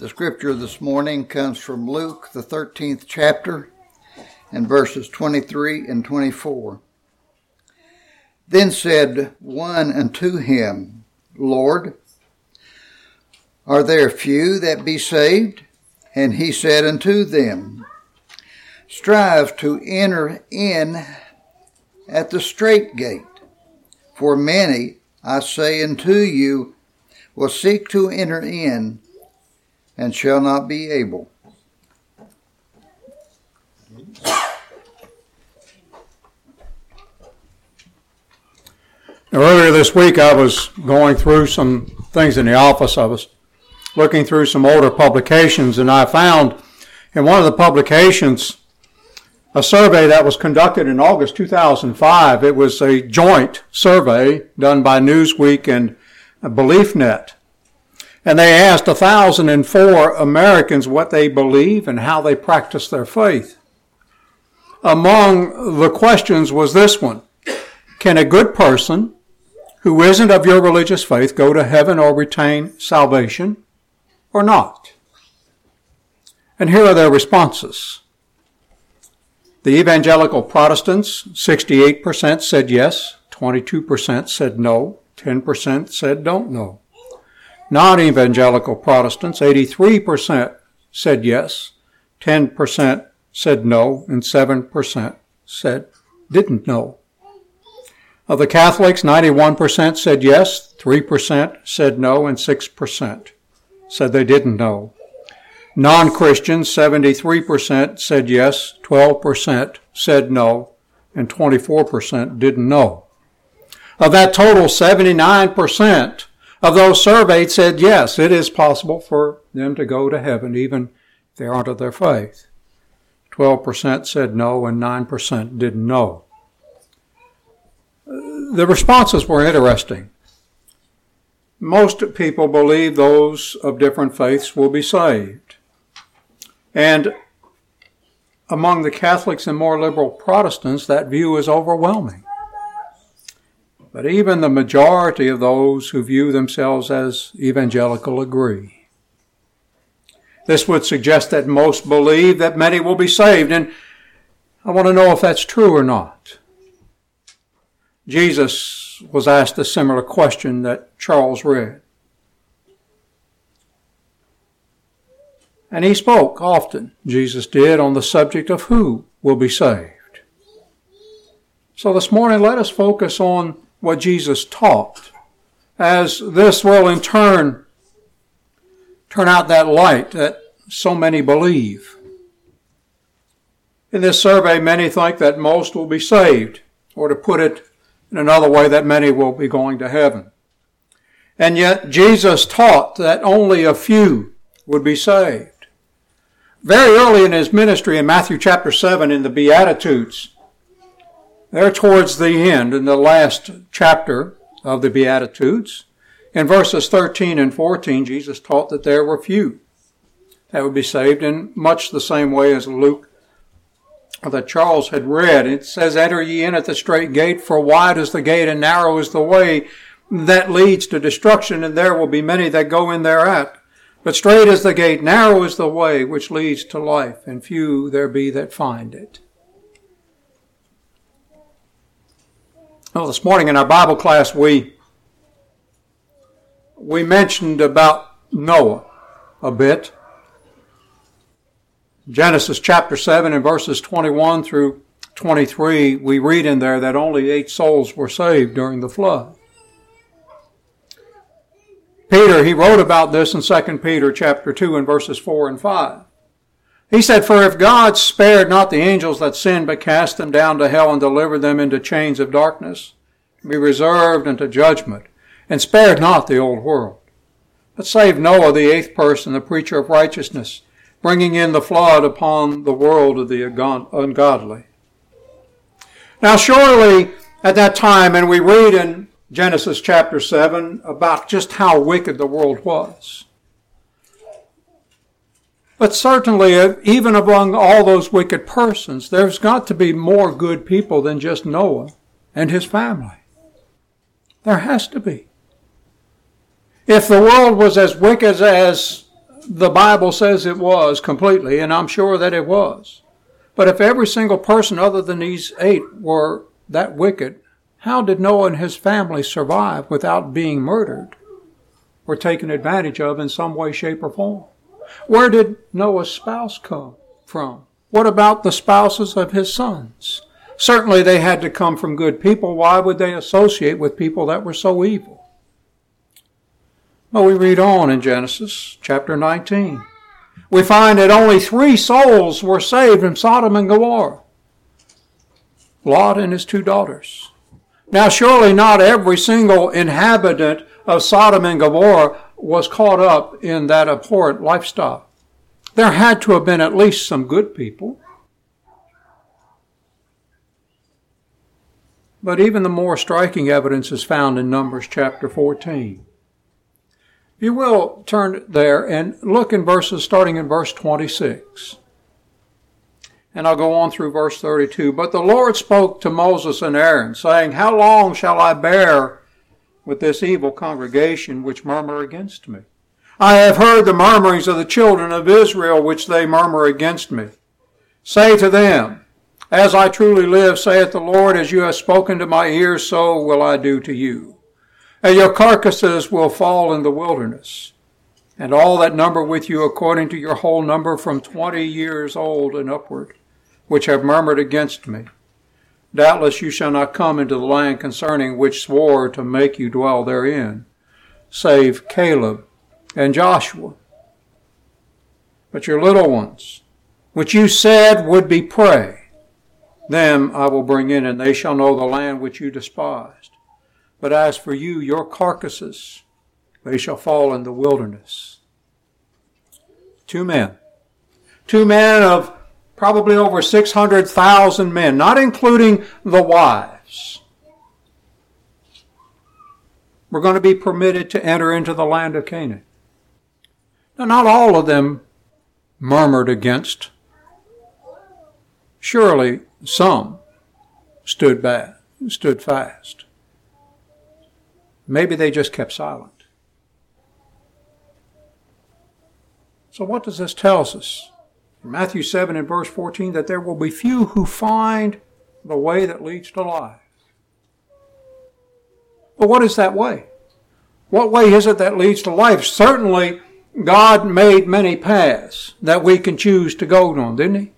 The scripture this morning comes from Luke, the 13th chapter, and verses 23 and 24. Then said one unto him, Lord, are there few that be saved? And he said unto them, Strive to enter in at the strait gate, for many, I say unto you, will seek to enter in, and shall not be able. Now, earlier this week, I was going through some things in the office. I was looking through some older publications, and I found in one of the publications a survey that was conducted in August 2005. It was a joint survey done by Newsweek and BeliefNet. And they asked 1,004 Americans what they believe and how they practice their faith. Among the questions was this one: can a good person who isn't of your religious faith go to heaven or retain salvation or not? And here are their responses. The evangelical Protestants, 68% said yes, 22% said no, 10% said don't know. Non-evangelical Protestants, 83% said yes, 10% said no, and 7% said didn't know. Of the Catholics, 91% said yes, 3% said no, and 6% said they didn't know. Non-Christians, 73% said yes, 12% said no, and 24% didn't know. Of that total, 79% of those surveyed said yes, it is possible for them to go to heaven even if they aren't of their faith. 12% said no, and 9% didn't know. The responses were interesting. Most people believe those of different faiths will be saved. And among the Catholics and more liberal Protestants, that view is overwhelming. But even the majority of those who view themselves as evangelical agree. This would suggest that most believe that many will be saved, and I want to know if that's true or not. Jesus was asked a similar question that Charles read. And he spoke often, Jesus did, on the subject of who will be saved. So this morning, let us focus on what Jesus taught, as this will in turn out that light that so many believe. In this survey, many think that most will be saved, or to put it in another way, that many will be going to heaven. And yet Jesus taught that only a few would be saved. Very early in his ministry, in Matthew chapter 7, in the Beatitudes, there towards the end, in the last chapter of the Beatitudes, in verses 13 and 14, Jesus taught that there were few that would be saved in much the same way as Luke that Charles had read. It says, Enter ye in at the strait gate, for wide is the gate and narrow is the way that leads to destruction, and there will be many that go in thereat. But strait is the gate, narrow is the way which leads to life, and few there be that find it. Well, this morning in our Bible class, we mentioned about Noah a bit. Genesis chapter 7 and verses 21 through 23, we read in there that only 8 souls were saved during the flood. Peter, he wrote about this in 2 Peter chapter 2 and verses 4 and 5. He said, For if God spared not the angels that sinned, but cast them down to hell and delivered them into chains of darkness, to be reserved unto judgment, and spared not the old world, but saved Noah, the 8th person, the preacher of righteousness, bringing in the flood upon the world of the ungodly. Now surely at that time, and we read in Genesis chapter 7 about just how wicked the world was. But certainly, even among all those wicked persons, there's got to be more good people than just Noah and his family. There has to be. If the world was as wicked as the Bible says it was completely, and I'm sure that it was. But if every single person other than these 8 were that wicked, how did Noah and his family survive without being murdered or taken advantage of in some way, shape, or form? Where did Noah's spouse come from? What about the spouses of his sons? Certainly they had to come from good people. Why would they associate with people that were so evil? Well, we read on in Genesis chapter 19. We find that only 3 souls were saved in Sodom and Gomorrah. Lot and his 2 daughters. Now surely not every single inhabitant of Sodom and Gomorrah was caught up in that abhorrent lifestyle. There had to have been at least some good people. But even the more striking evidence is found in Numbers chapter 14. If you will, turn there and look in verses starting in verse 26. And I'll go on through verse 32. But the Lord spoke to Moses and Aaron, saying, How long shall I bear with this evil congregation which murmur against me? I have heard the murmurings of the children of Israel which they murmur against me. Say to them, As I truly live, saith the Lord, as you have spoken to my ears, so will I do to you. And your carcasses will fall in the wilderness, and all that number with you according to your whole number from 20 years old and upward, which have murmured against me. Doubtless you shall not come into the land concerning which swore to make you dwell therein, save Caleb and Joshua. But your little ones, which you said would be prey, them I will bring in, and they shall know the land which you despised. But as for you, your carcasses, they shall fall in the wilderness. 2 men. 2 men of probably over 600,000 men, not including the wives. We're going to be permitted to enter into the land of Canaan. Now, not all of them murmured against. Surely some stood fast. Maybe they just kept silent. So what does this tell us? In Matthew 7 and verse 14, that there will be few who find the way that leads to life. But what is that way? What way is it that leads to life? Certainly, God made many paths that we can choose to go on, didn't He?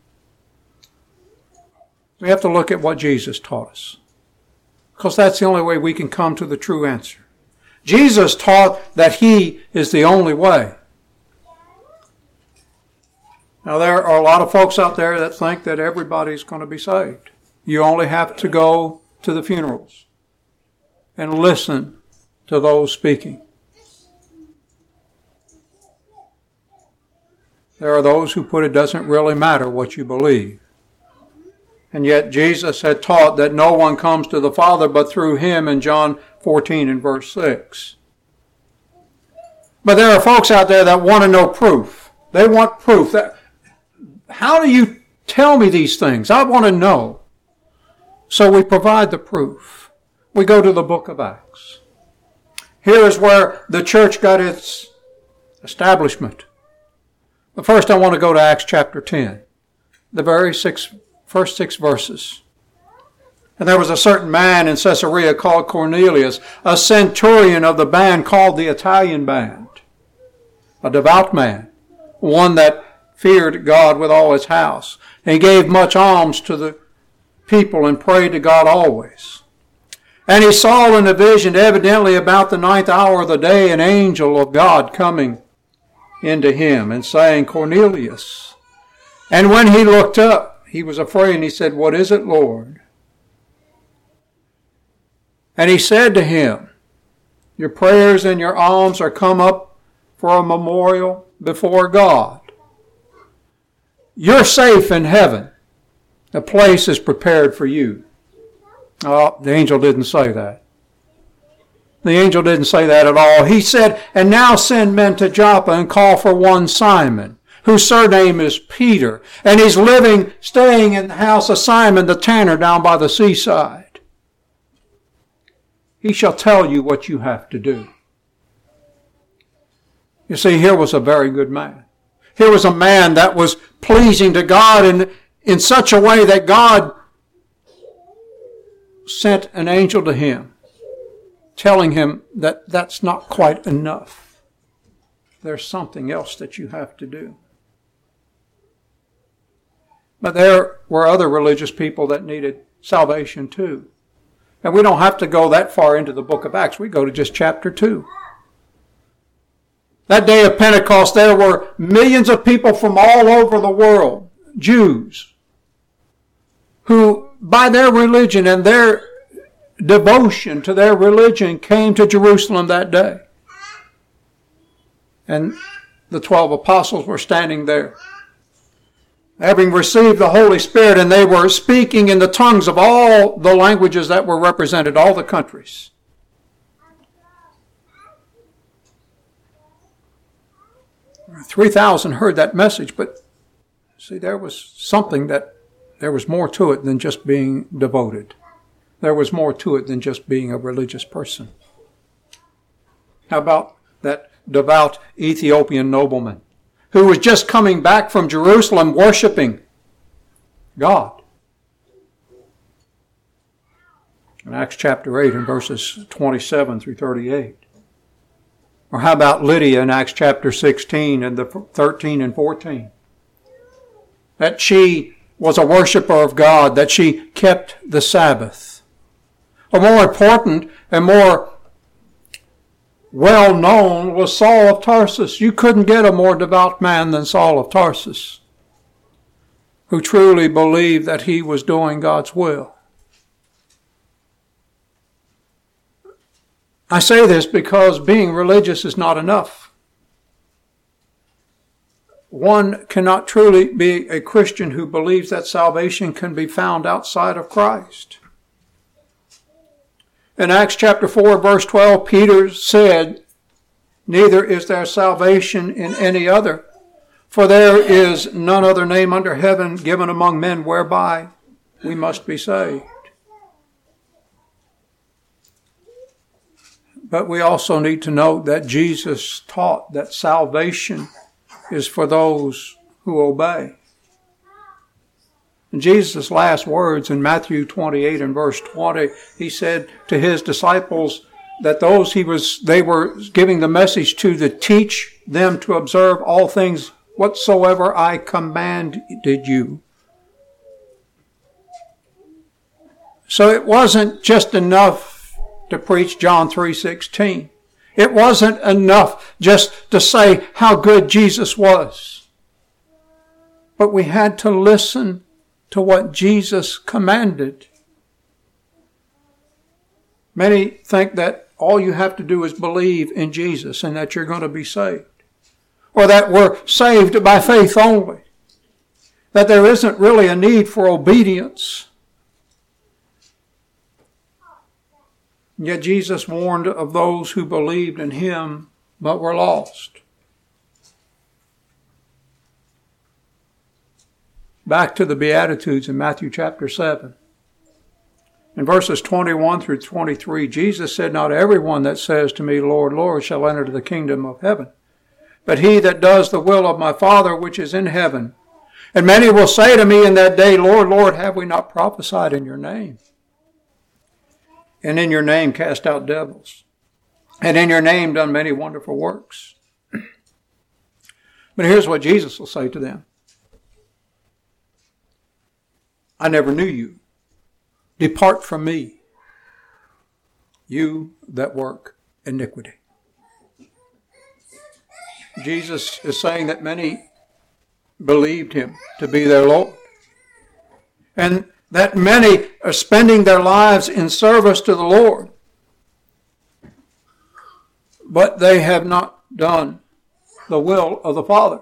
We have to look at what Jesus taught us, because that's the only way we can come to the true answer. Jesus taught that He is the only way. Now, there are a lot of folks out there that think that everybody's going to be saved. You only have to go to the funerals and listen to those speaking. There are those who put it doesn't really matter what you believe. And yet Jesus had taught that no one comes to the Father but through Him in John 14 and verse 6. But there are folks out there that want to know proof. They want proof. How do you tell me these things? I want to know. So we provide the proof. We go to the book of Acts. Here is where the church got its establishment. But first I want to go to Acts chapter 10, the first 6 verses. And there was a certain man in Caesarea called Cornelius, a centurion of the band called the Italian band, a devout man, one that feared God with all his house. And he gave much alms to the people and prayed to God always. And he saw in a vision, evidently about the 9th hour of the day, an angel of God coming into him and saying, Cornelius. And when he looked up, he was afraid and he said, What is it, Lord? And he said to him, Your prayers and your alms are come up for a memorial before God. You're safe in heaven. A place is prepared for you. Oh, the angel didn't say that. The angel didn't say that at all. He said, And now send men to Joppa and call for one Simon, whose surname is Peter, and he's staying in the house of Simon the tanner down by the seaside. He shall tell you what you have to do. You see, here was a very good man. Here was a man that was pleasing to God in such a way that God sent an angel to him, telling him that that's not quite enough. There's something else that you have to do. But there were other religious people that needed salvation too. And we don't have to go that far into the book of Acts. We go to just chapter 2. That day of Pentecost, there were millions of people from all over the world, Jews, who by their religion and their devotion to their religion came to Jerusalem that day. And the 12 apostles were standing there, having received the Holy Spirit, and they were speaking in the tongues of all the languages that were represented, all the countries. "3,000 heard that message, but see, there was something there was more to it than just being devoted. There was more to it than just being a religious person. How about that devout Ethiopian nobleman who was just coming back from Jerusalem worshiping God? In Acts chapter 8 and verses 27 through 38. Or how about Lydia in Acts chapter 16 and the 13 and 14? That she was a worshiper of God, that she kept the Sabbath. Or more important and more well known was Saul of Tarsus. You couldn't get a more devout man than Saul of Tarsus, who truly believed that he was doing God's will. I say this because being religious is not enough. One cannot truly be a Christian who believes that salvation can be found outside of Christ. In Acts chapter 4, verse 12, Peter said, "Neither is there salvation in any other, for there is none other name under heaven given among men whereby we must be saved." But we also need to note that Jesus taught that salvation is for those who obey. In Jesus' last words in Matthew 28 and verse 20, he said to his disciples that those they were giving the message to teach them to observe all things whatsoever I commanded you. So it wasn't just enough to preach John 3:16. It wasn't enough just to say how good Jesus was. But we had to listen to what Jesus commanded. Many think that all you have to do is believe in Jesus and that you're going to be saved. Or that we're saved by faith only. That there isn't really a need for obedience. Yet Jesus warned of those who believed in him but were lost. Back to the Beatitudes in Matthew chapter 7. In verses 21 through 23, Jesus said, "Not everyone that says to me, Lord, Lord, shall enter the kingdom of heaven, but he that does the will of my Father which is in heaven. And many will say to me in that day, Lord, Lord, have we not prophesied in your name? And in your name cast out devils, and in your name done many wonderful works." But here's what Jesus will say to them. "I never knew you. Depart from me, you that work iniquity." Jesus is saying that many believed him to be their Lord, and that many are spending their lives in service to the Lord, but they have not done the will of the Father.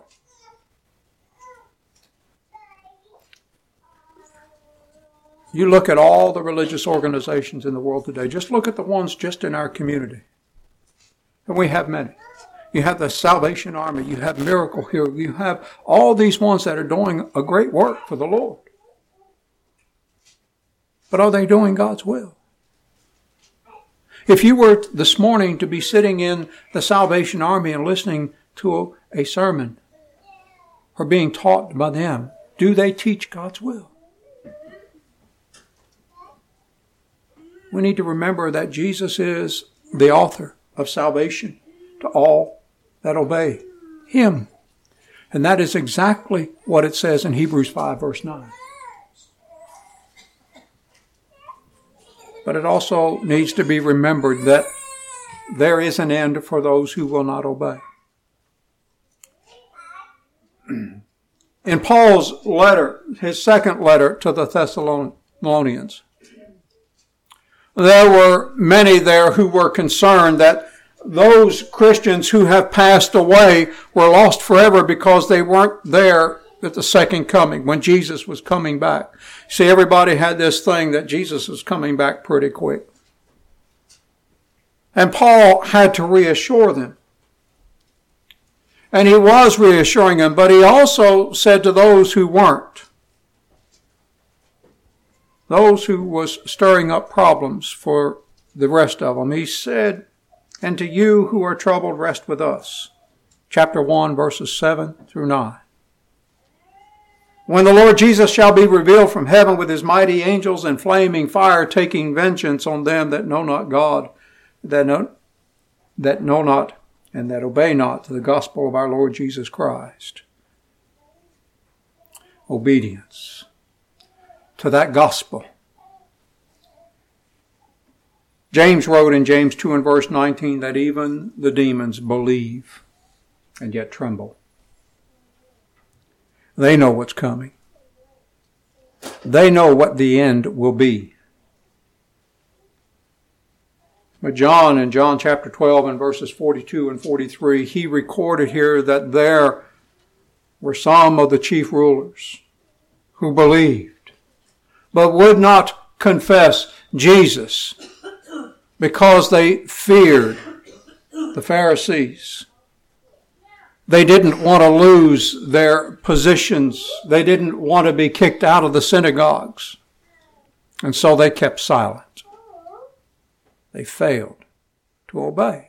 You look at all the religious organizations in the world today. Just look at the ones just in our community. And we have many. You have the Salvation Army. You have Miracle Hero. You have all these ones that are doing a great work for the Lord. But are they doing God's will? If you were this morning to be sitting in the Salvation Army and listening to a sermon or being taught by them, do they teach God's will? We need to remember that Jesus is the author of salvation to all that obey Him. And that is exactly what it says in Hebrews 5 verse 9. But it also needs to be remembered that there is an end for those who will not obey. In Paul's letter, his second letter to the Thessalonians, there were many there who were concerned that those Christians who have passed away were lost forever because they weren't there at the second coming, when Jesus was coming back. See, everybody had this thing that Jesus was coming back pretty quick. And Paul had to reassure them. And he was reassuring them, but he also said to those who weren't, those who was stirring up problems for the rest of them, he said, and to you who are troubled, rest with us. Chapter 1, verses 7 through 9. When the Lord Jesus shall be revealed from heaven with his mighty angels in flaming fire, taking vengeance on them that know not God, that know not and that obey not the gospel of our Lord Jesus Christ. Obedience to that gospel. James wrote in James 2 and verse 19 that even the demons believe and yet tremble. They know what's coming. They know what the end will be. But John, in John chapter 12 and verses 42 and 43, he recorded here that there were some of the chief rulers who believed, but would not confess Jesus because they feared the Pharisees. They didn't want to lose their positions. They didn't want to be kicked out of the synagogues. And so they kept silent. They failed to obey.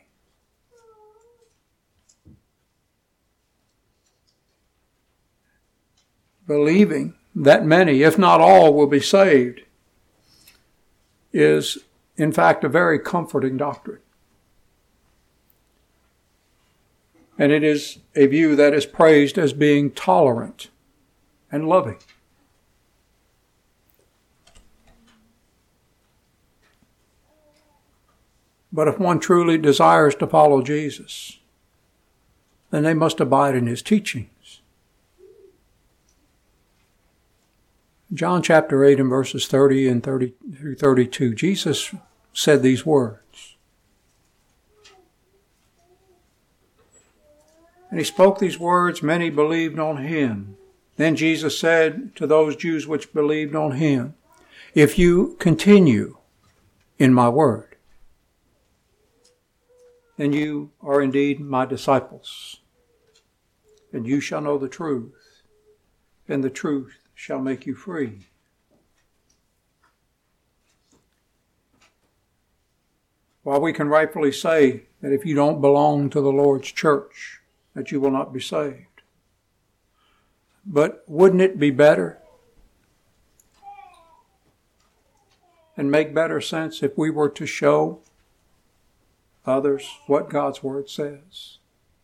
Believing that many, if not all, will be saved is, in fact, a very comforting doctrine. And it is a view that is praised as being tolerant and loving. But if one truly desires to follow Jesus, then they must abide in his teachings. John chapter 8 and verses 30 and 30 through 32, Jesus said these words. And he spoke these words, many believed on him. Then Jesus said to those Jews which believed on him, if you continue in my word, then you are indeed my disciples, and you shall know the truth, and the truth shall make you free. While we can rightfully say that if you don't belong to the Lord's church, that you will not be saved. But wouldn't it be better and make better sense if we were to show others what God's Word says?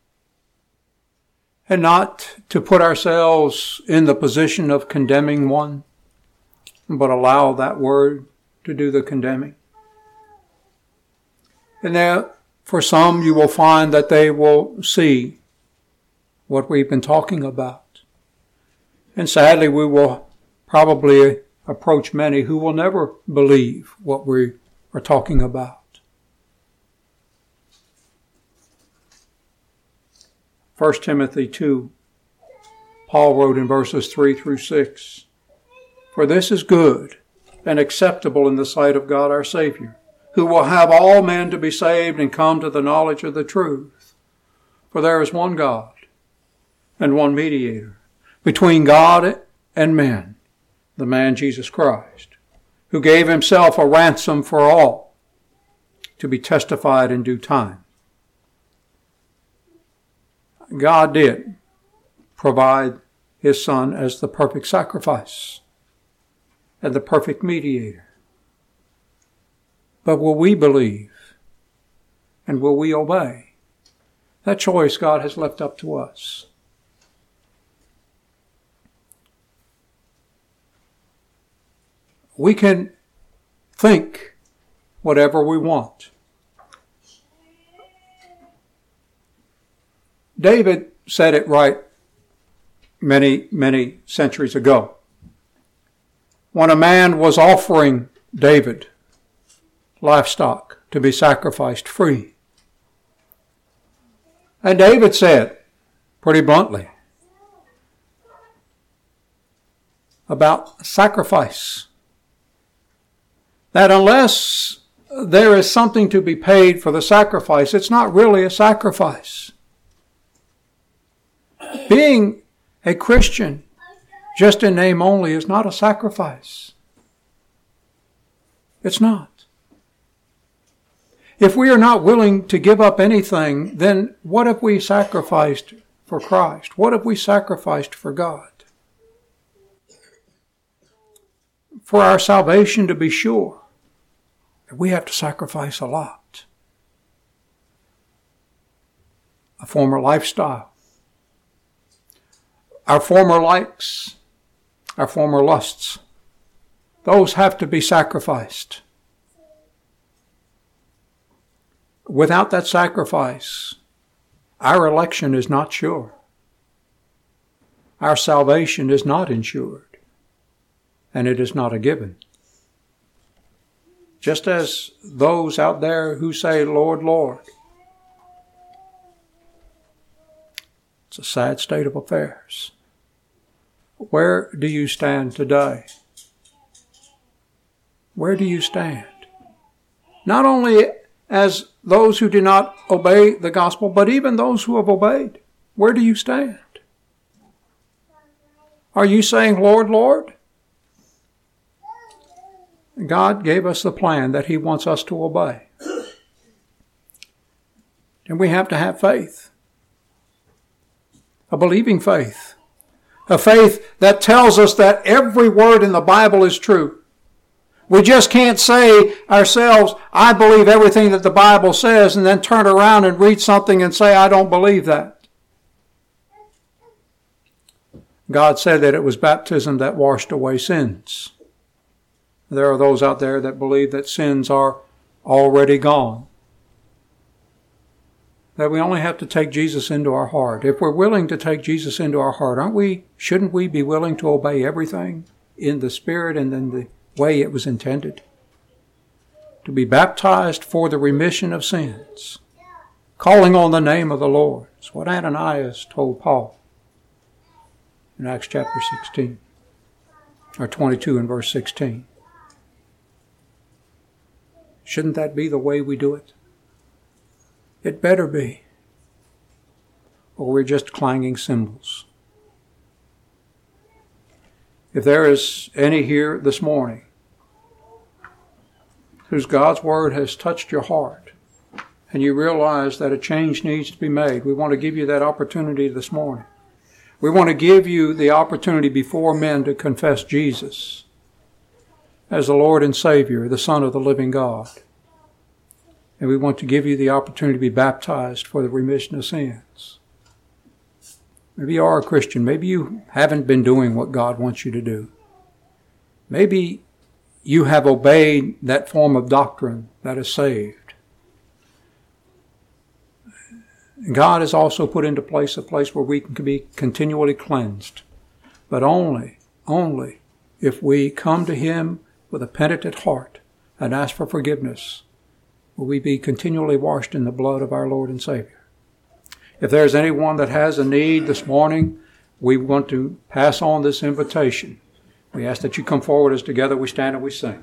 And not to put ourselves in the position of condemning one, but allow that Word to do the condemning. And there, for some, you will find that they will see what we've been talking about. And sadly, we will probably approach many who will never believe what we are talking about. 1 Timothy 2, Paul wrote in verses 3 through 6, for this is good and acceptable in the sight of God our Savior, who will have all men to be saved and come to the knowledge of the truth. For there is one God, and one mediator between God and men, the man Jesus Christ, who gave himself a ransom for all, to be testified in due time. God did provide His Son as the perfect sacrifice and the perfect mediator. But will we believe and will we obey? That choice God has left up to us. We can think whatever we want. David said it right many, many centuries ago. When a man was offering David livestock to be sacrificed free. And David said, pretty bluntly, about sacrifice, that unless there is something to be paid for the sacrifice, it's not really a sacrifice. Being a Christian, just in name only, is not a sacrifice. It's not. If we are not willing to give up anything, then what have we sacrificed for Christ? What have we sacrificed for God? For our salvation to be sure, we have to sacrifice a lot. A former lifestyle, our former likes, our former lusts, those have to be sacrificed. Without that sacrifice, our election is not sure. Our salvation is not insured, and it is not a given. Just as those out there who say, Lord, Lord, it's a sad state of affairs. Where do you stand today? Where do you stand? Not only as those who do not obey the gospel, but even those who have obeyed. Where do you stand? Are you saying, Lord, Lord? God gave us the plan that He wants us to obey. And we have to have faith. A believing faith. A faith that tells us that every word in the Bible is true. We just can't say ourselves, I believe everything that the Bible says, and then turn around and read something and say, I don't believe that. God said that it was baptism that washed away sins. There are those out there that believe that sins are already gone. That we only have to take Jesus into our heart. If we're willing to take Jesus into our heart, shouldn't we be willing to obey everything in the Spirit and in the way it was intended? To be baptized for the remission of sins. Calling on the name of the Lord. It's what Ananias told Paul in Acts chapter 16. Or 22 and verse 16. Shouldn't that be the way we do it? It better be. Or we're just clanging cymbals. If there is any here this morning whose God's Word has touched your heart and you realize that a change needs to be made, we want to give you that opportunity this morning. We want to give you the opportunity before men to confess Jesus as the Lord and Savior, the Son of the living God. And we want to give you the opportunity to be baptized for the remission of sins. Maybe you are a Christian. Maybe you haven't been doing what God wants you to do. Maybe you have obeyed that form of doctrine that is saved. God has also put into place a place where we can be continually cleansed. But only if we come to Him with a penitent heart and ask for forgiveness, will we be continually washed in the blood of our Lord and Savior. If there's anyone that has a need this morning, we want to pass on this invitation. We ask that you come forward as together we stand and we sing.